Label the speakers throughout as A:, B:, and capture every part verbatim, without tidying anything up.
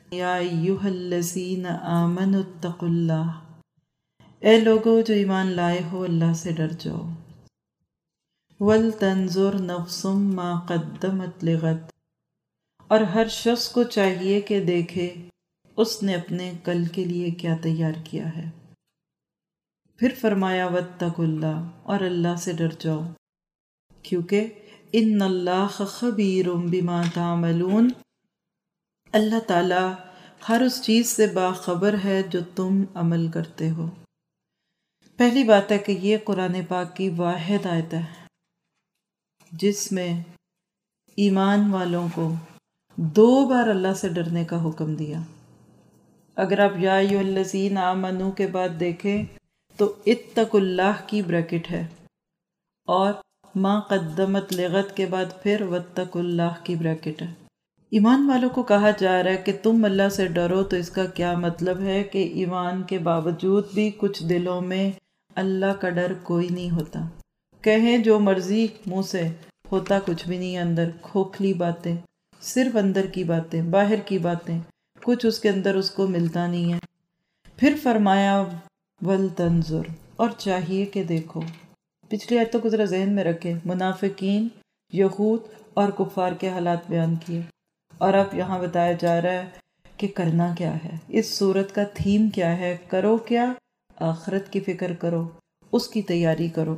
A: یا ایھا الذین آمنوا اتقوا اللہ، اے لوگو جو ایمان لائے ہو اللہ سے ڈر جاؤ۔ وَلْتَنْظُرْ نَفْسٌ مَا قَدَّمَتْ لِغَدٍ، اور ہر شخص کو چاہیے کہ دیکھے اس نے اپنے کل کے لیے کیا تیار کیا ہے۔ پھر فرمایا وَاتَّقُوا اللہ، اور اللہ سے ڈر جاؤ، کیونکہ ان اللہ خبیر بما تعملون، اللہ تعالیٰ ہر اس چیز سے باخبر ہے جو تم عمل کرتے ہو۔ پہلی بات ہے کہ یہ قرآن پاک کی واحد آیت ہے جس میں ایمان والوں کو دو بار اللہ سے ڈرنے کا حکم دیا۔ اگر آپ یا ایھا الذین آمنو کے بعد دیکھیں تو اتقوا اللہ کی بریکٹ ہے، اور ما قدمت لغد کے بعد پھر واتقوا اللہ کی بریکٹ ہے۔ ایمان والوں کو کہا جا رہا ہے کہ تم اللہ سے ڈرو، تو اس کا کیا مطلب ہے کہ ایمان کے باوجود بھی کچھ دلوں میں اللہ کا ڈر کوئی نہیں ہوتا۔ کہیں جو مرضی منہ سے، ہوتا کچھ بھی نہیں اندر، کھوکھلی باتیں، صرف اندر کی باتیں، باہر کی باتیں، کچھ اس کے اندر اس کو ملتا نہیں ہے۔ پھر فرمایا وَلْتَنْظُرْ، اور چاہیے کہ دیکھو۔ پچھلی آیت کو ذرا ذہن میں رکھیں، منافقین، یہود اور کفار کے حالات بیان کیے، اور اب یہاں بتایا جا رہا ہے کہ کرنا کیا ہے، اس صورت کا تھیم کیا ہے، کرو کیا، آخرت کی فکر کرو، اس کی تیاری کرو۔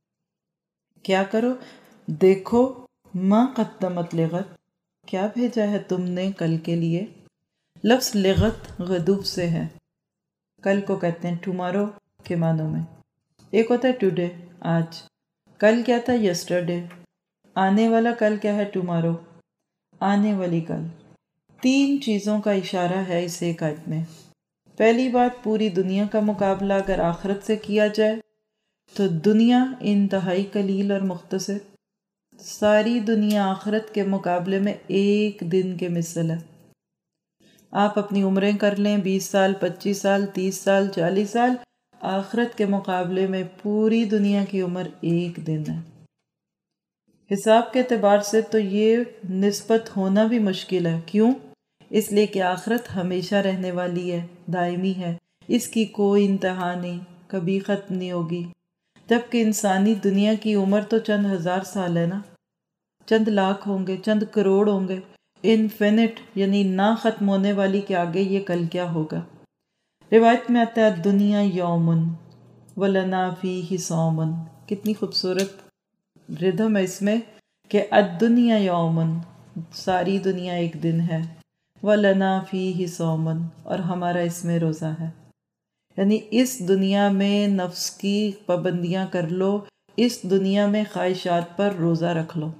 A: کیا کرو؟ دیکھو ما قدمت لغد، کیا بھیجا ہے تم نے کل کے لیے۔ لفظ لغت غدوب سے ہے، کل کو کہتے ہیں ٹمارو کے معنوں میں۔ ایک ہوتا ہے ٹوڈے، آج، کل کیا تھا یسٹرڈے، آنے والا کل کیا ہے ٹمارو، آنے والی کل۔ تین چیزوں کا اشارہ ہے اس ایک آیت میں۔ پہلی بات، پوری دنیا کا مقابلہ اگر آخرت سے کیا جائے تو دنیا انتہائی قلیل اور مختصر، ساری دنیا آخرت کے مقابلے میں ایک دن کے مثل ہے۔ آپ اپنی عمریں کر لیں، بیس سال، پچیس سال، تیس سال، چالیس سال، آخرت کے مقابلے میں پوری دنیا کی عمر ایک دن ہے۔ حساب کے اعتبار سے تو یہ نسبت ہونا بھی مشکل ہے۔ کیوں؟ اس لیے کہ آخرت ہمیشہ رہنے والی ہے، دائمی ہے، اس کی کوئی انتہا نہیں، کبھی ختم نہیں ہوگی۔ جبکہ انسانی دنیا کی عمر تو چند ہزار سال ہے نا، چند لاکھ ہوں گے، چند کروڑ ہوں گے، انفینٹ یعنی نہ ختم ہونے والی کے آگے یہ کل کیا ہوگا۔ روایت میں آتا ہے دنیا یومن ولنا فیہ صومن، کتنی خوبصورت ردھم ہے اس میں کہ الدنیا یومن، ساری دنیا ایک دن ہے، وَلَنَا فِيهِ صَوْمٌ، اور ہمارا اس میں روزہ ہے۔ یعنی اس دنیا میں نفس کی پابندیاں کر لو، اس دنیا میں خواہشات پر روزہ رکھ لو۔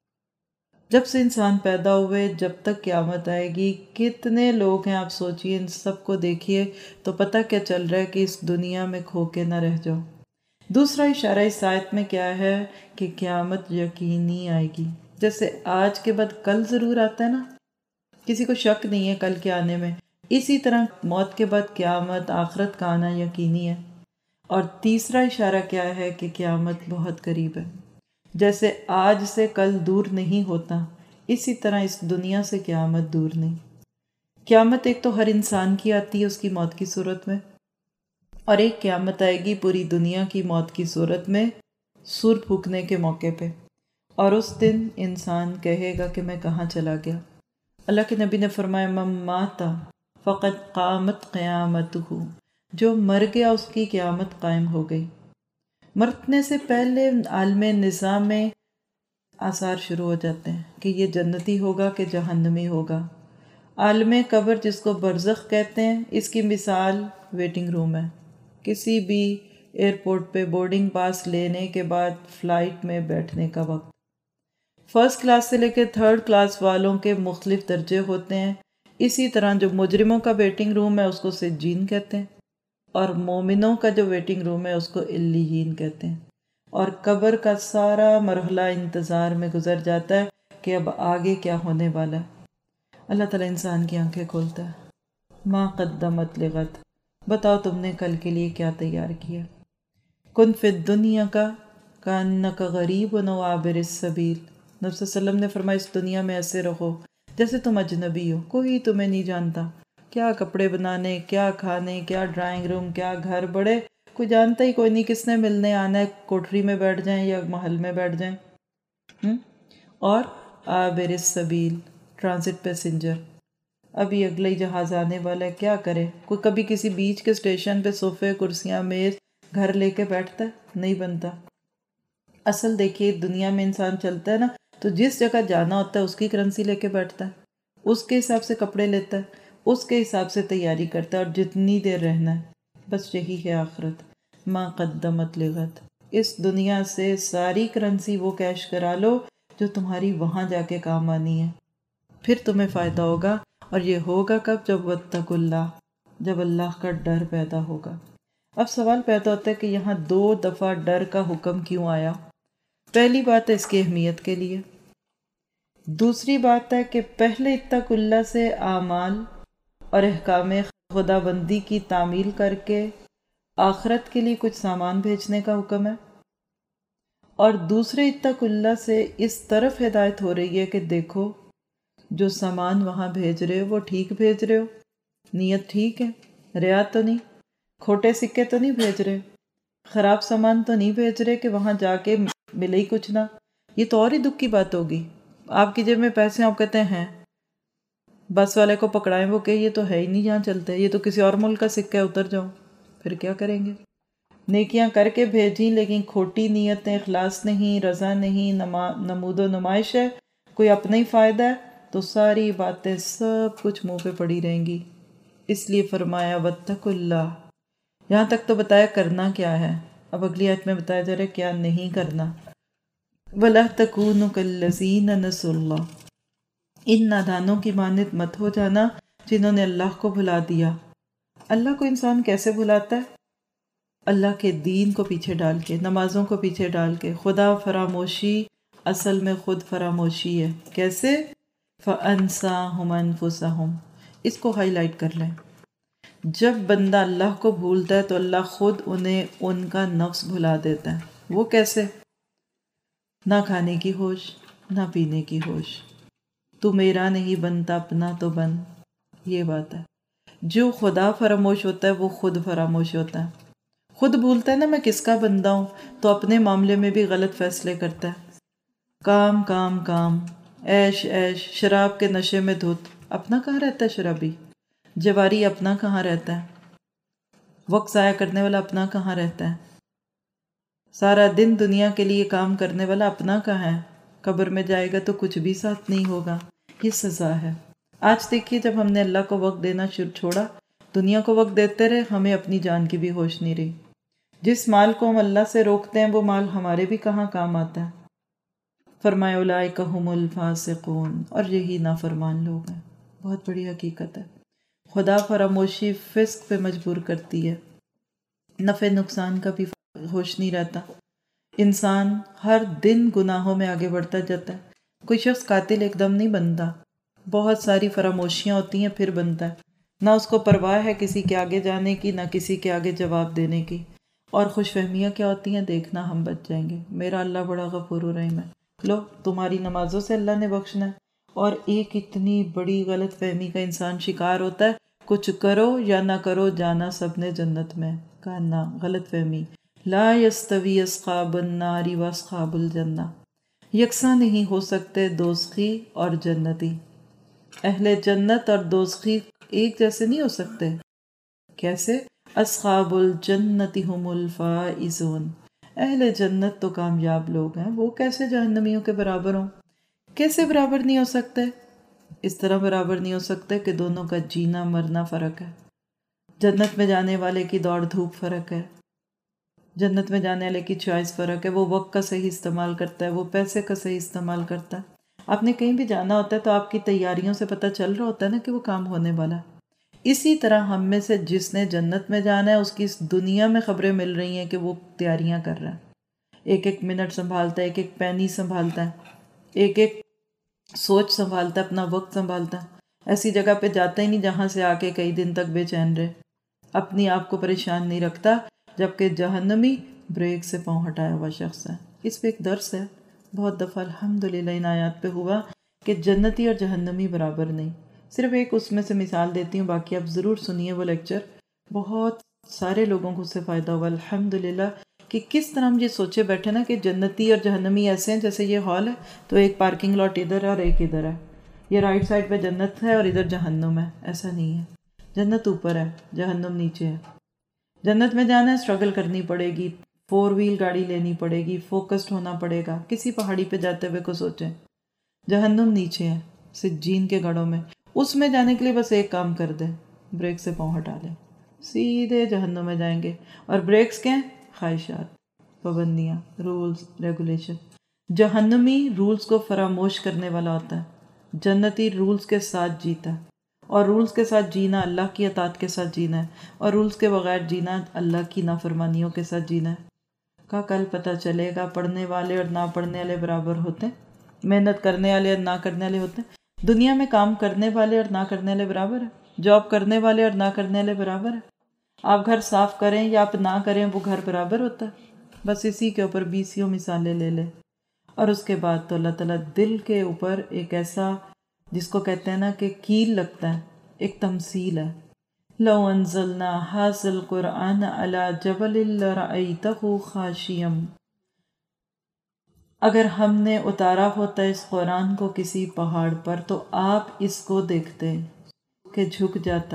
A: جب سے انسان پیدا ہوئے جب تک قیامت آئے گی، کتنے لوگ ہیں آپ سوچئے، ان سب کو دیکھیے تو پتہ کیا چل رہا ہے کہ اس دنیا میں کھو کے نہ رہ جاؤ۔ دوسرا اشارہ اس آیت میں کیا ہے کہ قیامت یقینی آئے گی۔ جیسے آج کے بعد کل ضرور آتا ہے نا، کسی کو شک نہیں ہے کل کے آنے میں، اسی طرح موت کے بعد قیامت، آخرت کا آنا یقینی ہے۔ اور تیسرا اشارہ کیا ہے کہ قیامت بہت قریب ہے۔ جیسے آج سے کل دور نہیں ہوتا، اسی طرح اس دنیا سے قیامت دور نہیں۔ قیامت ایک تو ہر انسان کی آتی ہے اس کی موت کی صورت میں، اور ایک قیامت آئے گی پوری دنیا کی موت کی صورت میں، سور پھونکنے کے موقع پہ، اور اس دن انسان کہے گا کہ میں کہاں چلا گیا۔ اللہ کے نبی نے فرمایا من مات فقد قامت قیامتہ، جو مر گیا اس کی قیامت قائم ہو گئی۔ مرنے سے پہلے عالم نظام میں آثار شروع ہو جاتے ہیں کہ یہ جنتی ہوگا کہ جہنمی ہوگا۔ عالم قبر جس کو برزخ کہتے ہیں، اس کی مثال ویٹنگ روم ہے۔ کسی بھی ایئرپورٹ پہ بورڈنگ پاس لینے کے بعد فلائٹ میں بیٹھنے کا وقت، فرسٹ کلاس سے لے کے تھرڈ کلاس والوں کے مختلف درجے ہوتے ہیں۔ اسی طرح جو مجرموں کا ویٹنگ روم ہے اس کو سجین کہتے ہیں، اور مومنوں کا جو ویٹنگ روم ہے اس کو علیین کہتے ہیں۔ اور قبر کا سارا مرحلہ انتظار میں گزر جاتا ہے کہ اب آگے کیا ہونے والا ہے۔ اللہ تعالیٰ انسان کی آنکھیں کھولتا ہے۔ ما قدمت لغد، بتاؤ تم نے کل کے لیے کیا تیار کیا۔ کن فی الدنیا کا کانک غریب و عابر السبیل، نبی صلی اللہ علیہ وسلم نے فرمایا اس دنیا میں ایسے رہو جیسے تم اجنبی ہو، کوئی تمہیں نہیں جانتا، کیا کپڑے بنانے، کیا کھانے، کیا ڈرائنگ روم، کیا گھر، بڑے کوئی جانتا ہی کوئی نہیں، کس نے ملنے آنا ہے، کوٹری میں بیٹھ جائیں یا محل میں بیٹھ جائیں۔ ہم؟ اور عابر السبیل، ٹرانزٹ پیسنجر، ابھی اگلا ہی جہاز آنے والا ہے، کیا کرے؟ کوئی کبھی کسی بیچ کے اسٹیشن پہ صوفے، کرسیاں، میز، گھر لے کے بیٹھتا ہے؟ نہیں بنتا۔ اصل دیکھیے دنیا میں انسان چلتا ہے نا تو جس جگہ جانا ہوتا ہے اس کی کرنسی لے کے بیٹھتا ہے، اس کے حساب سے کپڑے لیتا ہے، اس کے حساب سے تیاری کرتا ہے، اور جتنی دیر رہنا ہے۔ بس یہی ہے آخرت، ما قدمت لغد، اس دنیا سے ساری کرنسی وہ کیش کرا لو جو تمہاری وہاں جا کے کام آنی ہے، پھر تمہیں فائدہ ہوگا۔ اور یہ ہوگا کب؟ جب واتقوا اللہ، جب اللہ کا ڈر پیدا ہوگا۔ اب سوال پیدا ہوتا ہے کہ یہاں دو دفعہ ڈر کا حکم کیوں آیا؟ پہلی بات ہے اس کی اہمیت کے لیے، دوسری بات ہے کہ پہلے اتقوا اللہ سے اعمال اور احکام خدا بندی کی تعمیل کر کے آخرت کے لیے کچھ سامان بھیجنے کا حکم ہے، اور دوسرے اتقوا اللہ سے اس طرف ہدایت ہو رہی ہے کہ دیکھو جو سامان وہاں بھیج رہے ہو وہ ٹھیک بھیج رہے ہو، نیت ٹھیک ہے، ریا تو نہیں، کھوٹے سکے تو نہیں بھیج رہے، خراب سامان تو نہیں بھیج رہے کہ وہاں جا کے ملے ہی کچھ نہ۔ یہ تو اور ہی دکھ کی بات ہوگی، آپ کی جیب میں پیسے آپ کہتے ہیں بس والے کو پکڑائیں، وہ کہ یہ تو ہے ہی نہیں جہاں چلتے، یہ تو کسی اور ملک کا سکہ ہے، اتر جاؤ، پھر کیا کریں گے؟ نیکیاں کر کے بھیجیں لیکن کھوٹی نیتیں، اخلاص نہیں، رضا نہیں، نمود و نمائش ہے، کوئی اپنا ہی فائدہ ہے، تو ساری باتیں سب کچھ منہ پہ پڑی رہیں گی۔ اس لیے فرمایا واتقوا اللہ، یہاں تک تو بتایا کرنا کیا ہے، اب اگلی آیت میں بتایا جا رہا ہے کیا نہیں کرنا۔ وَلَا تَكُونُوا كَالَّذِينَ نَسُوا اللَّهَ، ان نادانوں کی مانند مت ہو جانا جنہوں نے اللہ کو بھلا دیا۔ اللہ کو انسان کیسے بھلاتا ہے؟ اللہ کے دین کو پیچھے ڈال کے، نمازوں کو پیچھے ڈال کے۔ خدا فراموشی اصل میں خود فراموشی ہے۔ کیسے؟ فَأَنسَاهُمْ أَنفُسَهُمْ، اس کو ہائی لائٹ کر لیں۔ جب بندہ اللہ کو بھولتا ہے تو اللہ خود انہیں ان کا نفس بھلا دیتا ہے۔ وہ کیسے؟ نہ کھانے کی ہوش، نہ پینے کی ہوش، تو میرا نہیں بنتا اپنا تو بن، یہ بات ہے۔ جو خدا فراموش ہوتا ہے وہ خود فراموش ہوتا ہے، خود بھولتا ہے نا میں کس کا بندہ ہوں، تو اپنے معاملے میں بھی غلط فیصلے کرتا ہے۔ کام کام کام، عیش عیش، شراب کے نشے میں دھت، اپنا کہاں رہتا ہے شرابی؟ جواری اپنا کہاں رہتا ہے؟ وقت ضائع کرنے والا اپنا کہاں رہتا ہے؟ سارا دن دنیا کے لیے کام کرنے والا اپنا کہاں ہے؟ قبر میں جائے گا تو کچھ بھی ساتھ نہیں ہوگا، یہ سزا ہے۔ آج دیکھیے جب ہم نے اللہ کو وقت دینا چھوڑا، دنیا کو وقت دیتے رہے، ہمیں اپنی جان کی بھی ہوش نہیں رہی۔ جس مال کو ہم اللہ سے روکتے ہیں وہ مال ہمارے بھی کہاں کام آتا ہے۔ فرمایا اولئک ھم الفاسقون، اور یہی نافرمان لوگ ہیں۔ بہت بڑی حقیقت ہے، خدا فراموشی فسق پہ مجبور کرتی ہے، نفع نقصان کا بھی ہوش نہیں رہتا، انسان ہر دن گناہوں میں آگے بڑھتا جاتا ہے۔ کوئی شخص قاتل ایک دم نہیں بنتا، بہت ساری فراموشیاں ہوتی ہیں پھر بنتا ہے، نہ اس کو پرواہ ہے کسی کے آگے جانے کی، نہ کسی کے آگے جواب دینے کی، اور خوش فہمیاں کیا ہوتی ہیں، دیکھنا ہم بچ جائیں گے، میرا اللہ بڑا غفور و رحیم ہے، لو تمہاری نمازوں سے اللہ نے بخشنا ہے۔ اور ایک اتنی بڑی غلط فہمی کا انسان شکار ہوتا ہے، کچھ کرو یا نہ کرو جانا سب نے جنت میں، کہا نہ، غلط فہمی۔ لا یستوی اصحاب النار و اصحاب الجنہ، یکساں نہیں ہو سکتے دوزخی اور جنتی، اہل جنت اور دوزخی ایک جیسے نہیں ہو سکتے۔ کیسے؟ اصحاب الجنت ہم الفائزون، اہل جنت تو کامیاب لوگ ہیں، وہ کیسے جہنمیوں کے برابر ہوں؟ کیسے برابر نہیں ہو سکتے؟ اس طرح برابر نہیں ہو سکتے کہ دونوں کا جینا مرنا فرق ہے، جنت میں جانے والے کی دوڑ دھوپ فرق ہے، جنت میں جانے والے کی چوائس فرق ہے، وہ وقت کا صحیح استعمال کرتا ہے، وہ پیسے کا صحیح استعمال کرتا ہے۔ آپ نے کہیں بھی جانا ہوتا ہے تو آپ کی تیاریوں سے پتہ چل رہا ہوتا ہے نا کہ وہ کام ہونے والا ہے۔ اسی طرح ہم میں سے جس نے جنت میں جانا ہے اس کی اس دنیا میں خبریں مل رہی ہیں کہ وہ تیاریاں کر رہا ہے، ایک ایک منٹ سنبھالتا ہے، ایک ایک پینی سنبھالتا ہے، ایک ایک سوچ سنبھالتا ہے، اپنا وقت سنبھالتا ہے۔ ایسی جگہ پہ جاتا ہی نہیں جہاں سے آ کے کئی دن تک بے چین رہے، اپنی آپ کو پریشان نہیں رکھتا، جبکہ جہنمی بریک سے پاؤں ہٹایا ہوا شخص ہے۔ اس پہ ایک درس ہے، بہت دفعہ الحمدللہ ان آیات پہ ہوا کہ جنتی اور جہنمی برابر نہیں. صرف ایک اس میں سے مثال دیتی ہوں، باقی آپ ضرور سنیے وہ لیکچر، بہت سارے لوگوں کو اس سے فائدہ ہوا الحمدللہ. کہ کس طرح ہم یہ سوچے بیٹھے نا کہ جنتی اور جہنمی ایسے ہیں جیسے یہ ہال ہے تو ایک پارکنگ لاٹ ادھر ہے اور ایک ادھر ہے، یہ رائٹ سائڈ پہ جنت ہے اور ادھر جہنم ہے. ایسا نہیں ہے، جنت اوپر ہے، جہنم نیچے ہے. جنت میں جانا ہے اسٹرگل کرنی پڑے گی، فور ویل گاڑی لینی پڑے گی، فوکسڈ ہونا پڑے گا، کسی پہاڑی پہ جاتے ہوئے کو سوچیں. جہنم نیچے ہے سجین کے گڑھوں میں، اس میں جانے کے لیے بس ایک کام کر دیں، بریک سے پاؤں ہٹا لیں، سیدھے جہنم میں جائیں گے. اور بریکس کیا ہیں؟ خواہشات، پابندیاں، رولز، ریگولیشن. جہنمی رولز کو فراموش کرنے والا ہوتا ہے، جنتی رولز کے ساتھ جیتا ہے. اور رولز کے ساتھ جینا اللہ کی اطاعت کے ساتھ جینا ہے، اور رولز کے بغیر جینا اللہ کی نافرمانیوں کے ساتھ جینا ہے. کا کل پتہ چلے گا پڑھنے والے اور نہ پڑھنے والے برابر ہوتے ہیں، محنت کرنے والے اور نہ کرنے والے ہوتے ہیں. دنیا میں کام کرنے والے اور نہ کرنے والے برابر ہیں، جاب کرنے والے اور نہ کرنے والے برابر ہیں. آپ گھر صاف کریں یا آپ نہ کریں وہ گھر برابر ہوتا ہے. بس اسی کے اوپر بیسیوں مثالیں لے لیں. اور اس کے بعد تو اللہ تعالیٰ دل کے اوپر ایک ایسا جس کو کہتے ہیں نا کہ کیل لگتا ہے، ایک تمثیل ہے. لو انزلنا ھذا القرآن علی جبل لرأیتہ خاشعا، اگر ہم نے اتارا ہوتا اس قرآن کو کسی پہاڑ پر تو آپ اس کو دیکھتے کہ جھک جاتا،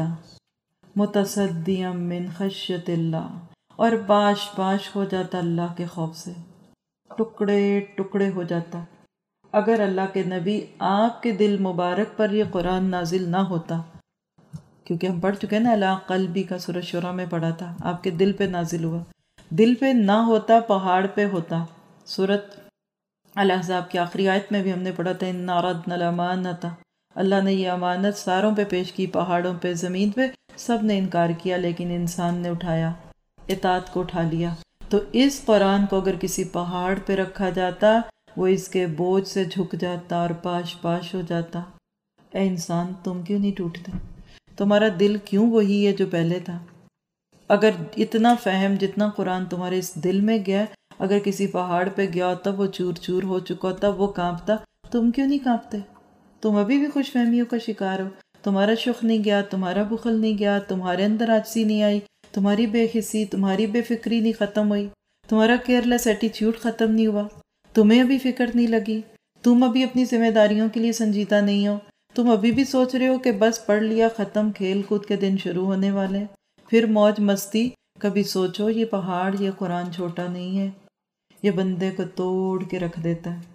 A: متصدیا من خشیت اللہ، اور باش باش ہو جاتا اللہ کے خوف سے، ٹکڑے ٹکڑے ہو جاتا. اگر اللہ کے نبی آپ کے دل مبارک پر یہ قرآن نازل نہ ہوتا، کیونکہ ہم پڑھ چکے نا اللہ قلبی کا سورہ شورہ میں پڑھا تھا، آپ کے دل پہ نازل ہوا، دل پہ نہ ہوتا پہاڑ پہ ہوتا. سورۃ الاحزاب کی آخری آیت میں بھی ہم نے پڑھا تھا اِنَّا عَرَضْنَا الْأَمَانَةَ، اللہ نے یہ امانت ساروں پہ پیش کی، پہاڑوں پہ، زمین پہ، سب نے انکار کیا لیکن انسان نے اٹھایا، اطاعت کو اٹھا لیا. تو اس قرآن کو اگر کسی پہاڑ پہ رکھا جاتا وہ اس کے بوجھ سے جھک جاتا اور پاش پاش ہو جاتا. اے انسان تم کیوں نہیں ٹوٹتے؟ تمہارا دل کیوں وہی ہے جو پہلے تھا؟ اگر اتنا فہم جتنا قرآن تمہارے اس دل میں گیا، اگر کسی پہاڑ پہ گیا ہوتا وہ چور چور ہو چکا ہوتا، وہ کانپتا، تم کیوں نہیں کانپتے؟ تم ابھی بھی خوش فہمیوں کا شکار ہو. تمہارا شخ نہیں گیا، تمہارا بخل نہیں گیا، تمہارے اندر عاجزی نہیں آئی، تمہاری بے حسی، تمہاری بے فکری نہیں ختم ہوئی، تمہارا کیئرلیس ایٹیٹیوڈ ختم نہیں ہوا، تمہیں ابھی فکر نہیں لگی، تم ابھی اپنی ذمہ داریوں کے لیے سنجیدہ نہیں ہو، تم ابھی بھی سوچ رہے ہو کہ بس پڑھ لیا ختم، کھیل کود کے دن شروع ہونے والے، پھر موج مستی. کبھی سوچو یہ پہاڑ، یہ قرآن چھوٹا نہیں ہے، یہ بندے کو توڑ کے رکھ دیتا ہے.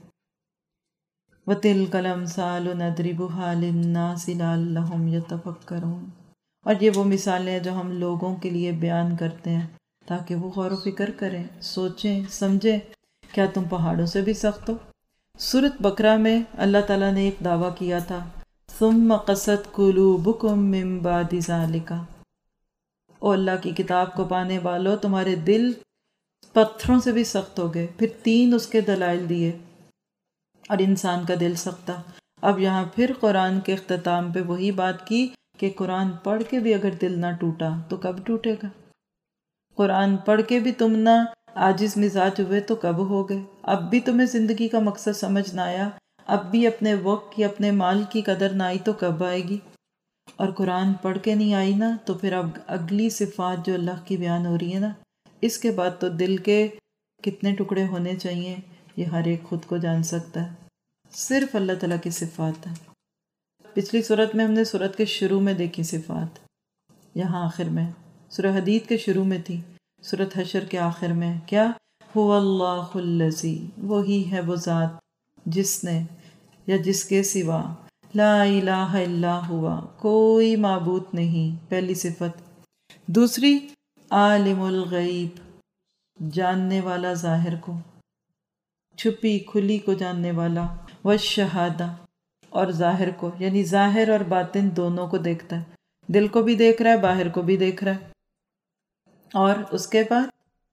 A: وَتِلْكَ الْأَمْثَالُ نَضْرِبُهَا لِلنَّاسِ لَعَلَّهُمْ يَتَفَكَّرُونَ، اور یہ وہ مثالیں ہیں جو ہم لوگوں کے لیے بیان کرتے ہیں تاکہ وہ غور و فکر کریں، سوچیں، سمجھیں. کیا تم پہاڑوں سے بھی سخت ہو؟ سورۃ بقرہ میں اللہ تعالیٰ نے ایک دعویٰ کیا تھا ثُمَّ قَسَتْ قُلُوبُكُم مِّن بَعْدِ ذَلِكَ، او اللہ کی کتاب کو پانے والو تمہارے دل پتھروں سے بھی سخت ہو گئے. پھر تین اس کے دلائل دیے اور انسان کا دل سخت تھا. اب یہاں پھر قرآن کے اختتام پہ وہی بات کی کہ قرآن پڑھ کے بھی اگر دل نہ ٹوٹا تو کب ٹوٹے گا؟ قرآن پڑھ کے بھی تم نہ عاجز مزاج ہوئے تو کب ہو گئے؟ اب بھی تمہیں زندگی کا مقصد سمجھ نہ آیا، اب بھی اپنے وقت کی، اپنے مال کی قدر نہ آئی تو کب آئے گی؟ اور قرآن پڑھ کے نہیں آئی نا تو پھر اب اگلی صفات جو اللہ کی بیان ہو رہی ہے نا، اس کے بعد تو دل کے کتنے ٹکڑے ہونے چاہیے یہ ہر ایک خود کو جان سکتا ہے. صرف اللہ تعالیٰ کی صفات ہے. پچھلی صورت میں ہم نے صورت کے شروع میں دیکھی صفات، یہاں آخر میں. سورہ حدید کے شروع میں تھی، سورۃ حشر کے آخر میں کیا؟ هو اللہ الذی، وہی ہے وہ ذات جس نے یا جس کے سوا لا الہ الا ہوا، کوئی معبود نہیں، پہلی صفت. دوسری عالم الغیب، جاننے والا ظاہر کو، چھپی کھلی کو جاننے والا، والشہادہ، اور ظاہر کو، یعنی ظاہر اور باطن دونوں کو دیکھتا ہے، دل کو بھی دیکھ رہا ہے، باہر کو بھی دیکھ رہا ہے. اور اس کے بعد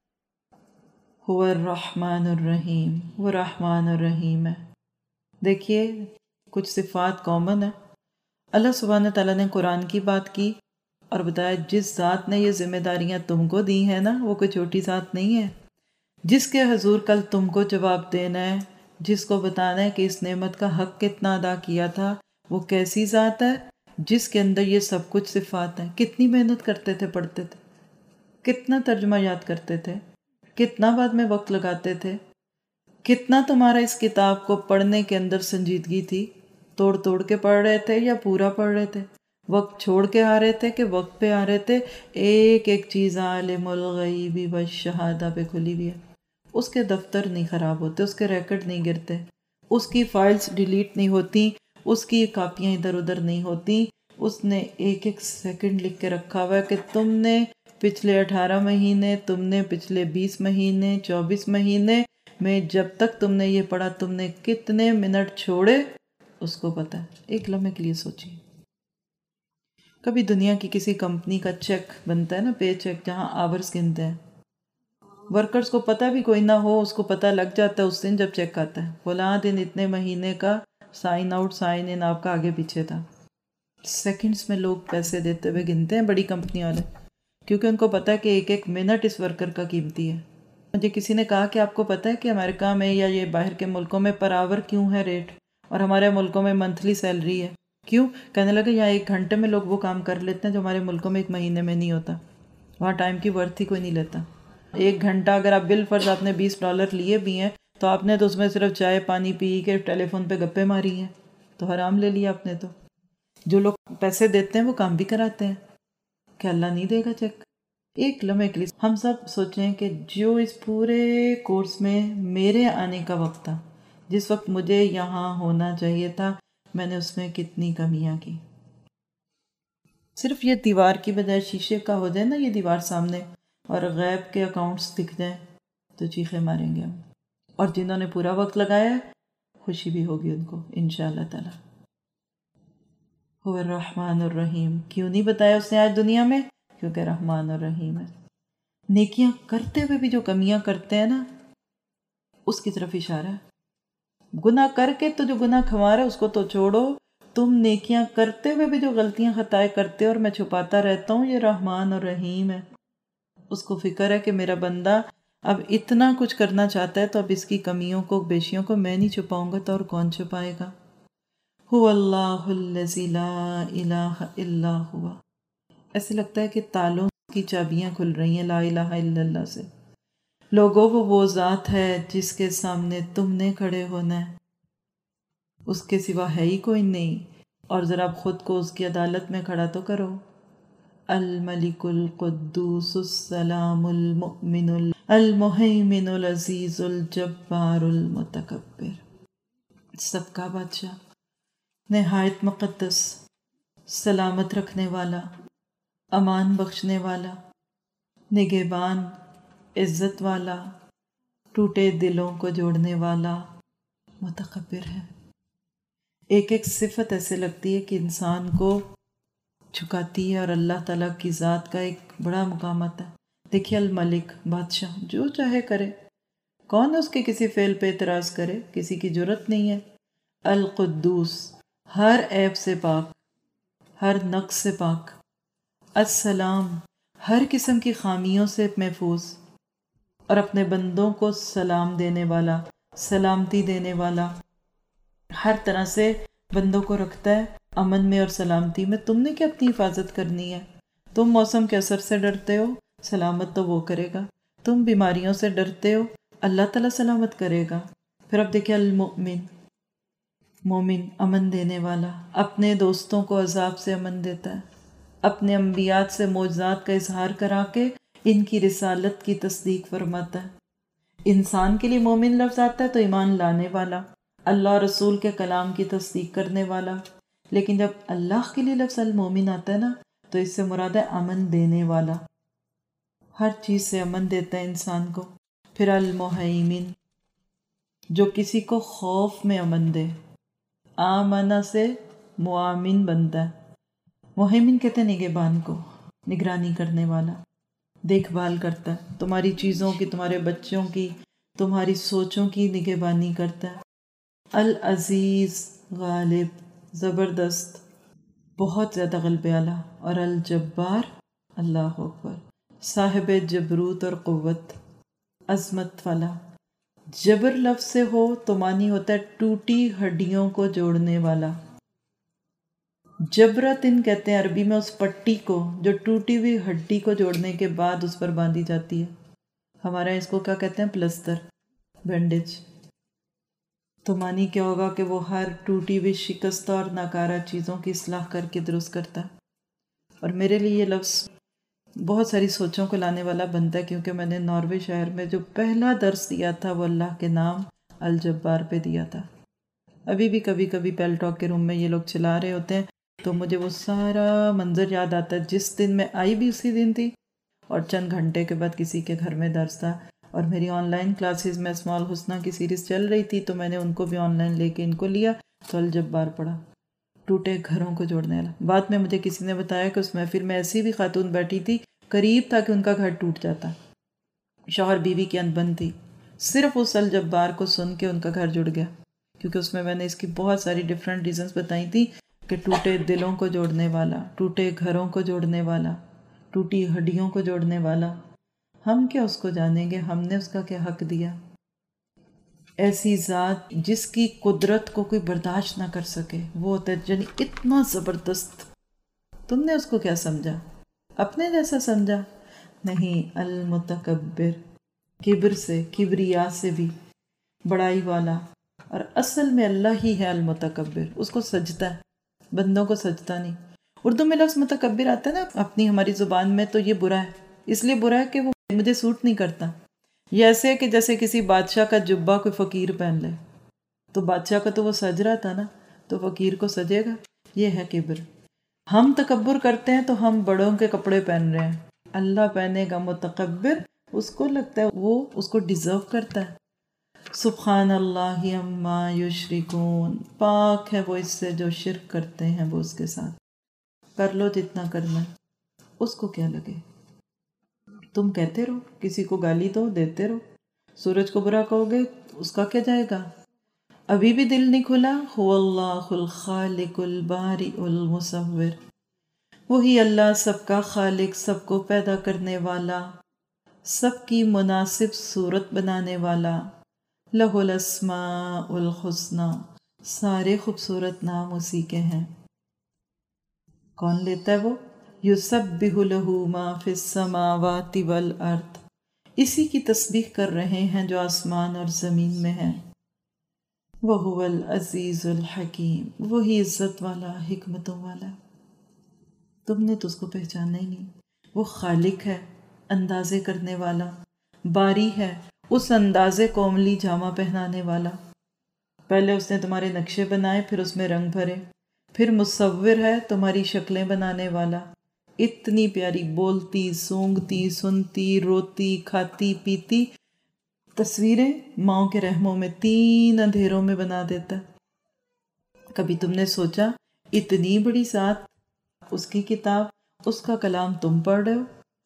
A: هو الرحمن الرحیم، وہ رحمان الرحیم ہے. دیکھیے کچھ صفات کامن ہے. اللہ سبحانہ تعالیٰ نے قرآن کی بات کی اور بتایا جس ذات نے یہ ذمہ داریاں تم کو دی ہیں نا وہ کوئی چھوٹی ذات نہیں ہے. جس کے حضور کل تم کو جواب دینا ہے جس کو بتانا ہے کہ اس نعمت کا حق کتنا ادا کیا تھا، وہ کیسی ذات ہے جس کے اندر یہ سب کچھ صفات ہیں۔ کتنی محنت کرتے تھے، پڑھتے تھے، کتنا ترجمہ یاد کرتے تھے، کتنا بعد میں وقت لگاتے تھے، کتنا تمہارا اس کتاب کو پڑھنے کے اندر سنجیدگی تھی، توڑ توڑ کے پڑھ رہے تھے یا پورا پڑھ رہے تھے، وقت چھوڑ کے آ رہے تھے کہ وقت پہ آ رہے تھے۔ ایک ایک چیز عالم الغیب والشہادہ پہ کھلی ہوئی ہے، اس کے دفتر نہیں خراب ہوتے، اس کے ریکارڈ نہیں گرتے، اس کی فائلز ڈیلیٹ نہیں ہوتی، اس کی کاپیاں ادھر ادھر نہیں ہوتی۔ اس نے ایک ایک سیکنڈ لکھ کے رکھا ہوا ہے کہ تم نے پچھلے اٹھارہ مہینے، تم نے پچھلے بیس مہینے، چوبیس مہینے میں جب تک تم نے یہ پڑھا تم نے کتنے منٹ چھوڑے، اس کو پتہ ہے۔ ایک لمحے کے لیے سوچیے، کبھی دنیا کی کسی کمپنی کا چیک بنتا ہے نا، پے چیک، جہاں آورز گنتے ہیں، ورکرز کو پتہ بھی کوئی نہ ہو، اس کو پتہ لگ جاتا ہے اس دن جب چیک آتا ہے، فلاں دن اتنے مہینے کا سائن آؤٹ سائن ان آپ کا آگے پیچھے تھا۔ سیکنڈز میں لوگ پیسے دیتے ہوئے گنتے ہیں بڑی کمپنی والے، کیونکہ ان کو پتہ ہے کہ ایک ایک منٹ اس ورکر کا قیمتی ہے۔ مجھے کسی نے کہا کہ آپ کو پتہ ہے کہ امریکہ میں یا یہ باہر کے ملکوں میں پر آور کیوں ہے ریٹ، اور ہمارے ملکوں میں منتھلی سیلری ہے؟ کیوں؟ کہنے لگے یہاں ایک گھنٹے میں لوگ وہ کام کر لیتے ہیں جو ہمارے ملکوں میں ایک مہینے میں نہیں ہوتا، وہاں ٹائم کی ورتھ ہی کوئی نہیں لیتا۔ ایک گھنٹہ اگر آپ بل فرض آپ نے بیس ڈالر لیے بھی ہیں تو آپ نے تو اس میں صرف چائے پانی پی کے ٹیلی فون پہ گپے ماری ہیں، تو حرام لے لیا آپ نے۔ تو جو لوگ پیسے دیتے ہیں وہ کام بھی کراتے ہیں، کہ اللہ نہیں دے گا چیک؟ ایک لمحے کے لیے ہم سب سوچیں کہ جو اس پورے کورس میں میرے آنے کا وقت تھا، جس وقت مجھے یہاں ہونا چاہیے تھا، میں نے اس میں کتنی کمیاں کی۔ صرف یہ دیوار کی بجائے شیشے کا ہو جائے نا یہ دیوار سامنے، اور غیب کے اکاؤنٹس دکھ جائیں تو چیخیں ماریں گے ہم، اور جنہوں نے پورا وقت لگایا ہے خوشی بھی ہوگی ان کو انشاءاللہ تعالی۔ هو الرحمن الرحیم، کیوں نہیں بتایا اس نے آج دنیا میں؟ کیونکہ رحمان الرحیم ہے۔ نیکیاں کرتے ہوئے بھی جو کمیاں کرتے ہیں نا، اس کی طرف اشارہ ہے۔ گناہ کر کے تو جو گناہ کھوا رہا ہے اس کو تو چھوڑو، تم نیکیاں کرتے ہوئے بھی جو غلطیاں خطائیں کرتے ہو اور میں چھپاتا رہتا ہوں، یہ رحمان اور رحیم ہے۔ اس کو فکر ہے کہ میرا بندہ اب اتنا کچھ کرنا چاہتا ہے تو اب اس کی کمیوں کو، بیشیوں کو میں نہیں چھپاؤں گا تو اور کون چھپائے گا؟ هو اللہ الذی لا الہ الا ہوا۔ ایسے لگتا ہے کہ تالوں کی چابیاں کھل رہی ہیں لا الہ الا اللہ سے۔ لوگوں وہ وہ ذات ہے جس کے سامنے تم نے کھڑے ہونا ہے، اس کے سوا ہے ہی کوئی نہیں، اور ذرا خود کو اس کی عدالت میں کھڑا تو کرو۔ الملک القدوس السلام المؤمن المہیمن العزیز الجبار المتکبر، سب کا بادشاہ، نہایت مقدس، سلامت رکھنے والا، امان بخشنے والا، نگہبان، عزت والا، ٹوٹے دلوں کو جوڑنے والا، متکبر ہے۔ ایک ایک صفت ایسے لگتی ہے کہ انسان کو جھکاتی ہے، اور اللہ تعالیٰ کی ذات کا ایک بڑا مقام آتا ہے۔ دیکھیے الملک، بادشاہ، جو چاہے کرے، کون اس کے کسی فعل پہ اعتراض کرے؟ کسی کی جرت نہیں ہے۔ القدوس، ہر عیب سے پاک، ہر نقص سے پاک۔ السلام، ہر قسم کی خامیوں سے محفوظ، اور اپنے بندوں کو سلام دینے والا، سلامتی دینے والا، ہر طرح سے بندوں کو رکھتا ہے امن میں اور سلامتی میں۔ تم نے کیا اپنی حفاظت کرنی ہے؟ تم موسم کے اثر سے ڈرتے ہو، سلامت تو وہ کرے گا۔ تم بیماریوں سے ڈرتے ہو، اللہ تعالیٰ سلامت کرے گا۔ پھر اب دیکھیں المؤمن، مومن، امن دینے والا، اپنے دوستوں کو عذاب سے امن دیتا ہے، اپنے انبیاء سے معجزات کا اظہار کرا کے ان کی رسالت کی تصدیق فرماتا ہے۔ انسان کے لیے مومن لفظ آتا ہے تو ایمان لانے والا، اللہ اور رسول کے کلام کی تصدیق کرنے والا، لیکن جب اللہ کے لیے لفظ المومن آتا ہے نا تو اس سے مراد ہے امن دینے والا، ہر چیز سے امن دیتا ہے انسان کو۔ پھر المہیمن، جو کسی کو خوف میں امن دے، آمنہ سے معامن بنتا ہے۔ مہیمن کہتے ہیں نگہبان کو، نگرانی کرنے والا، دیکھ بھال کرتا ہے تمہاری چیزوں کی، تمہارے بچوں کی، تمہاری سوچوں کی نگہبانی کرتا ہے۔ العزیز، غالب، زبردست، بہت زیادہ غلبے والا، اور الجبار، اللہ اکبر، صاحب جبروت اور قوت، عظمت والا، جبر لفظ سے ہو تو معنی ہوتا ہے ٹوٹی ہڈیوں کو جوڑنے والا. جبرتن کہتے ہیں عربی میں اس پٹی کو جو ٹوٹی ہوئی ہڈی کو جوڑنے کے بعد اس پر باندھی جاتی ہے. ہمارے اس کو کیا کہتے ہیں؟ Plaster, bandage. تو معنی کیا ہوگا کہ وہ ہر ٹوٹی ہوئی شکستہ اور ناکارہ چیزوں کی اصلاح کر کے درست کرتا ہے. اور میرے لیے یہ لفظ بہت ساری سوچوں کو لانے والا بنتا ہے، کیونکہ میں نے ناروے شہر میں جو پہلا درس دیا تھا وہ اللہ کے نام الجبار پہ دیا تھا. ابھی بھی کبھی کبھی پیل ٹاک کے روم میں یہ لوگ چلا رہے ہوتے ہیں تو مجھے وہ سارا منظر یاد آتا ہے. جس دن میں آئی بھی اسی دن تھی اور چند گھنٹے کے بعد کسی کے گھر میں درس تھا، اور میری آن لائن کلاسز میں اسماء الحسنہ کی سیریز چل رہی تھی تو میں نے ان کو بھی آن لائن لے کے ان کو لیا تو الجبار پڑھا، ٹوٹے گھروں کو جوڑنے والا. بعد میں مجھے کسی نے بتایا کہ اس محفل میں ایسی بھی خاتون بیٹھی تھی، قریب تھا کہ ان کا گھر ٹوٹ جاتا، شوہر بیوی کی انبن تھی، صرف اس الجبار کو سن کے ان کا گھر جڑ گیا. کیونکہ اس میں میں نے اس کی بہت ساری ڈیفرنٹ ریزنز بتائی تھی کہ ٹوٹے دلوں کو جوڑنے والا، ٹوٹے گھروں کو جوڑنے والا، ٹوٹی ہڈیوں کو جوڑنے والا. ہم کیا اس کو جانیں گے؟ ہم نے اس کا کیا حق دیا؟ ایسی ذات جس کی قدرت کو کوئی برداشت نہ کر سکے، وہ ہوتا ہے یعنی اتنا زبردست. تم نے اس کو کیا سمجھا؟ اپنے جیسا سمجھا؟ نہیں، المتکبر، کبر سے، کبریا سے بھی بڑائی والا. اور اصل میں اللہ ہی ہے المتکبر، اس کو سجدہ ہے، بندوں کو سجدہ نہیں. اردو میں لفظ متکبر آتا ہے نا اپنی ہماری زبان میں، تو یہ برا ہے. اس لیے برا ہے کہ وہ مجھے سوٹ نہیں کرتا. یہ ایسے ہے کہ جیسے کسی بادشاہ کا جبہ کوئی فقیر پہن لے، تو بادشاہ کا تو وہ سج رہا تھا نا، تو فقیر کو سجے گا. یہ ہے کبر. ہم تکبر کرتے ہیں تو ہم بڑوں کے کپڑے پہن رہے ہیں. اللہ پہنے گا متکبر، اس کو لگتا ہے وہ اس کو ڈیزرو کرتا ہے. سبحان اللہ عما یشرکون، پاک ہے وہ اس سے جو شرک کرتے ہیں وہ اس کے ساتھ. کر لو جتنا کرنا، اس کو کیا لگے. تم کہتے رہو، کسی کو گالی دو، دیتے رہو. سورج کو برا کہو گے اس کا کیا جائے گا؟ ابھی بھی دل نہیں کھلا. هو اللہ الخالق البارئ المصور، وہی اللہ سب کا خالق، سب کو پیدا کرنے والا، سب کی مناسب صورت بنانے والا. لہ الاسماء الحسنی، سارے خوبصورت نام اسی کے ہیں. کون لیتا ہے وہ؟ یسبح لہ ما فی السماوات والارض، اسی کی تسبیح کر رہے ہیں جو آسمان اور زمین میں ہیں. وہو العزیز الحکیم، وہی عزت والا، حکمتوں والا. تم نے تو اس کو پہچانا ہی نہیں. وہ خالق ہے، اندازے کرنے والا، باری ہے، اس اندازے کو عملی جامہ پہنانے والا. پہلے اس نے تمہارے نقشے بنائے، پھر اس میں رنگ بھرے. پھر مصور ہے، تمہاری شکلیں بنانے والا. اتنی پیاری بولتی، سونگتی، سنتی، روتی، کھاتی، پیتی تصویریں ماؤں کے رحموں میں تین اندھیروں میں بنا دیتا ہے. کبھی تم نے سوچا اتنی بڑی ذات، اس کی کتاب، اس کا کلام تم پڑھ رہے ہو؟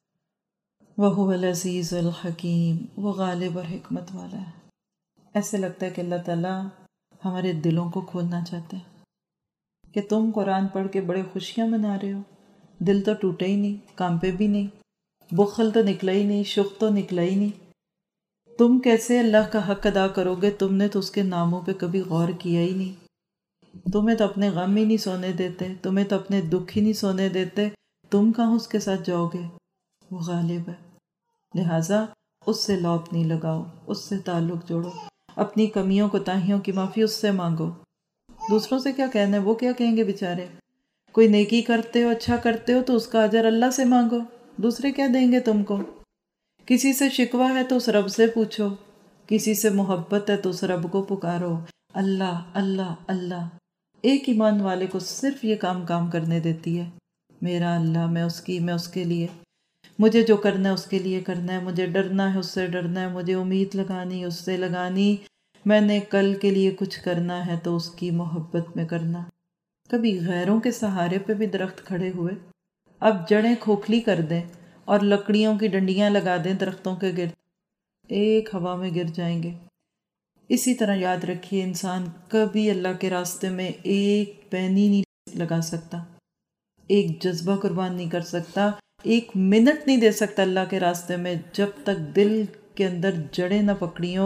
A: وہو العزیز الحکیم، وہ غالب اور حکمت والا ہے. ایسے لگتا ہے کہ اللہ تعالیٰ ہمارے دلوں کو کھولنا چاہتے ہیں کہ تم قرآن پڑھ کے بڑے خوشیاں منا رہے ہو، دل تو ٹوٹے ہی نہیں، کانپے بھی نہیں، بخل تو نکلا ہی نہیں، شک تو نکلا ہی نہیں. تم کیسے اللہ کا حق ادا کرو گے؟ تم نے تو اس کے ناموں پہ کبھی غور کیا ہی نہیں. تمہیں تو اپنے غم ہی نہیں سونے دیتے، تمہیں تو اپنے دکھ ہی نہیں سونے دیتے. تم کہاں اس کے ساتھ جاؤ گے؟ وہ غالب ہے. لہٰذا اس سے لوپ نہیں لگاؤ، اس سے تعلق جوڑو، اپنی کمیوں کوتاہیوں کی معافی اس سے مانگو. دوسروں سے کیا کہنا ہے؟ وہ کیا کہیں گے بیچارے؟ کوئی نیکی کرتے ہو، اچھا کرتے ہو تو اس کا اجر اللہ سے مانگو، دوسرے کیا دیں گے تم کو؟ کسی سے شکوہ ہے تو اس رب سے پوچھو، کسی سے محبت ہے تو اس رب کو پکارو. اللہ اللہ اللہ. ایک ایمان والے کو صرف یہ کام کام کرنے دیتی ہے، میرا اللہ، میں اس کی، میں اس کے لیے، مجھے جو کرنا ہے اس کے لیے کرنا ہے، مجھے ڈرنا ہے اس سے ڈرنا ہے، مجھے امید لگانی اس سے لگانی، میں نے کل کے لیے کچھ کرنا ہے تو اس کی محبت میں کرنا. کبھی غیروں کے سہارے پہ بھی درخت کھڑے ہوئے، اب جڑیں کھوکھلی کر دیں اور لکڑیوں کی ڈنڈیاں لگا دیں درختوں کے گرد، ایک ہوا میں گر جائیں گے. اسی طرح یاد رکھیے، انسان کبھی اللہ کے راستے میں ایک پینی نہیں لگا سکتا، ایک جذبہ قربان نہیں کر سکتا، ایک منٹ نہیں دے سکتا اللہ کے راستے میں جب تک دل کے اندر جڑیں نہ پکڑی ہوں،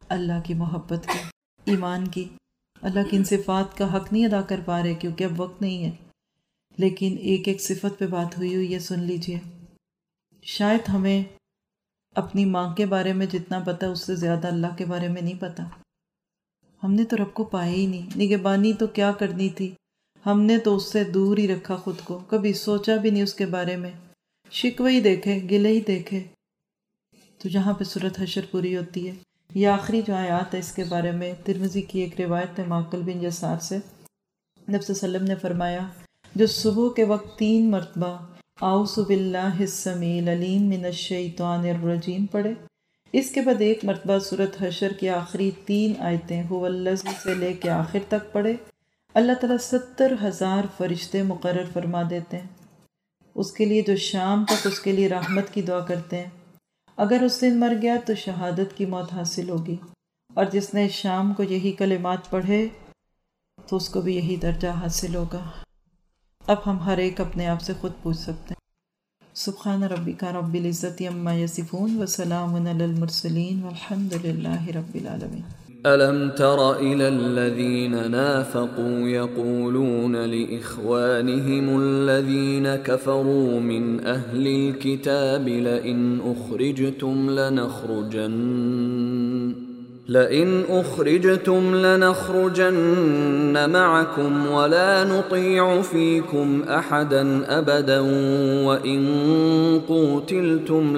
A: अल्लाह की मोहब्बत की, ईमान की। अल्लाह की इन सिफ़ात का हक़ नहीं अदा कर पा रहे क्योंकि अब वक्त नहीं है, लेकिन एक एक सिफत पे बात हुई हुई है, सुन लीजिए। शायद हमें अपनी माँ के बारे में जितना पता उससे ज़्यादा अल्लाह के बारे में नहीं पता। हमने तो रब को पाया ही नहीं। निगहबानी तो क्या करनी थी, हमने तो उससे दूर ही रखा खुद को, कभी सोचा भी नहीं उसके बारे में, शिकवे ही देखे, गिले ही देखे। तो जहाँ पे सूरत हशर पूरी होती है, ये आखिरी जो आयात है इसके बारे में तिरमिज़ी की एक रिवायत है माकल बिन यसार से। नबी सल्लल्लाहु अलैहि वसल्लम ने फरमाया, जो सुबह के वक्त तीन मरतबा आउज़ु बिल्लाहिस्समील अलीम मिनश्शैतानिर रजीम पढ़े, इसके बाद एक मरतबा सूरत हशर की आखिरी तीन आयतें हुवल्लज़ी से लेके आखिर तक पढ़े, अल्लाह ताला सत्तर हज़ार फरिश्ते मुकर्रर फरमा देते हैं उसके लिए, जो शाम तक उसके लिए रहमत की दुआ करते हैं। अगर उस दिन मर गया तो शहादत की मौत हासिल होगी, और जिसने शाम को यही कलिमात पढ़े तो उसको भी यही दर्जा हासिल होगा। अब हम हर एक अपने आप से खुद पूछ सकते हैं, सुब्हान रब्बिका रब्बिल इज़्ज़ति अम्मा यसिफून व सलामुन अलल मुरसलीन वल्हम्दुलिल्लाहि रब्बिल आलमीन।
B: ألم تر إلى الذين نافقوا يقولون لإخوانهم الذين كفروا من أهل الكتاب لئن أخرجتم لنخرجن لئن أخرجتم لنخرجن معكم ولا نطيع فيكم أحدا أبدا وإن قوتلتم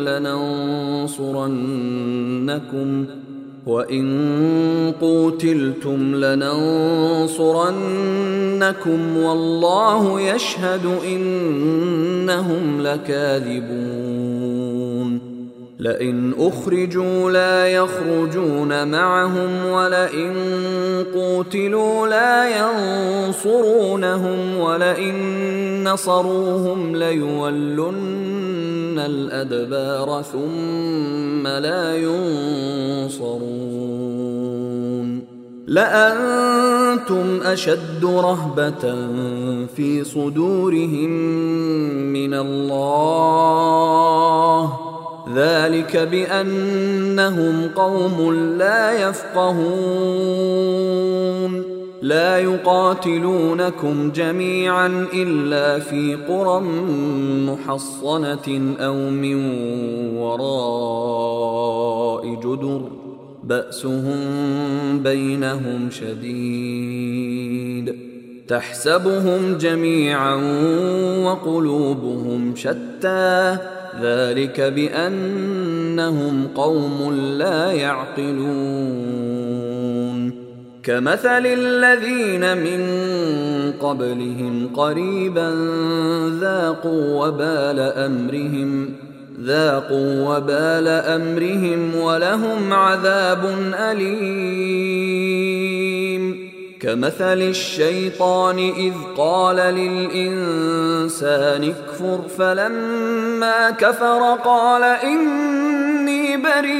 B: لننصرنكم وإن قوتلتم لننصرنكم والله يشهد إنهم لكاذبون لئن أخرجوا لا يخرجون معهم ولئن قوتلوا لا ينصرونهم ولئن نصروهم ليولن الأدبار ثم لا ينصرون لأنتم أشد رهبة في صدورهم من الله ذلك بأنهم قوم لا يفقهون لا يقاتلونكم جميعا إلا في قرى محصنة أو من وراء جدر بأسهم بينهم شديد تحسبهم جميعا وقلوبهم شتى ذلك بأنهم قوم لا يعقلون كمثل الذين من قبلهم قريبا ذاقوا وبال أمرهم ذاقوا وبال أمرهم ولهم عذاب أليم كمثل الشيطان إذ قال للإنسان اكفر فلما كفر قال إني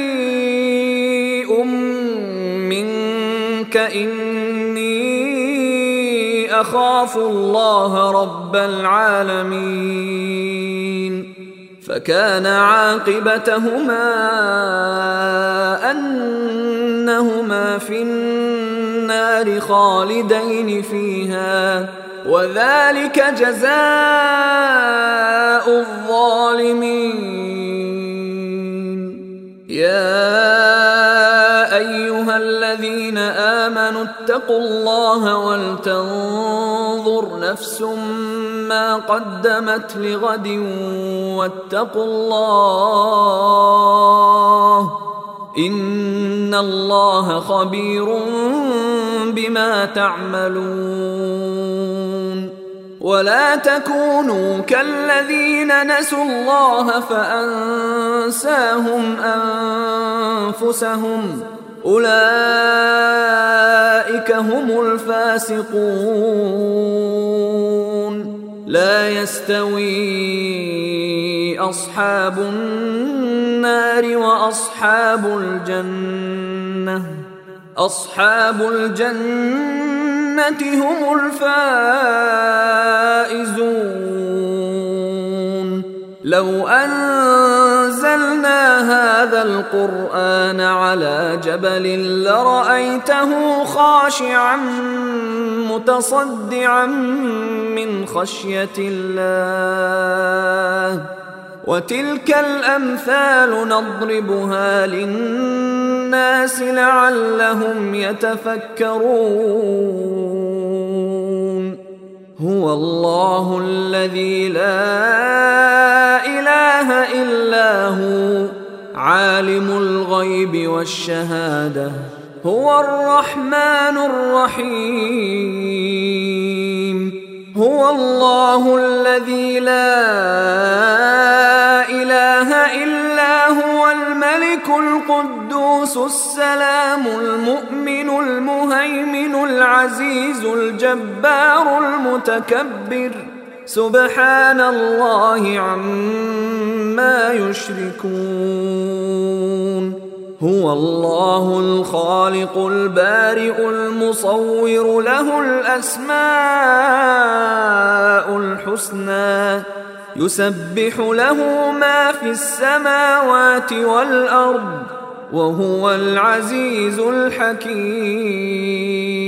B: بريء منك إني أخاف الله رب العالمين فكان عاقبتهما أنهما في النار خالدين فيها وذلك جزاء الظالمين يا أيها الذين آمنوا اتقوا الله ولتنظر نفس ما قدمت لغد واتقوا الله إن الله خبير بما تعملون ولا تكونوا كالذين نسوا الله فأنساهم أنفسهم أولئك هم الفاسقون لا يستوي أصحاب النار وأصحاب الجنة أصحاب الجنة هم الفائزون لو أنزلنا أنزلنا هذا القرآن على جبل لرأيته خاشعا متصدعا من خشية الله وتلك الأمثال نضربها للناس لعلهم يتفكرون هو الله الذي لا إله إلا هو عالم الغيب والشهادة هو الرحمن الرحيم هو الله الذي لا إله إلا هو الملك القدوس السلام المؤمن المهيمن العزيز الجبار المتكبر سبحان الله عما يشركون هو الله الخالق البارئ المصور له الأسماء الحسنى يسبح له ما في السماوات والأرض وهو العزيز الحكيم